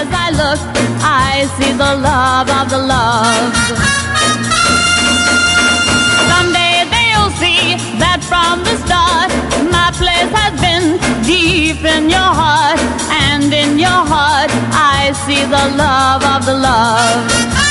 as I look, I see the love of the loved. Someday they'll see that from the start, my place has been deep in your heart, and in your heart I see the love of the loved.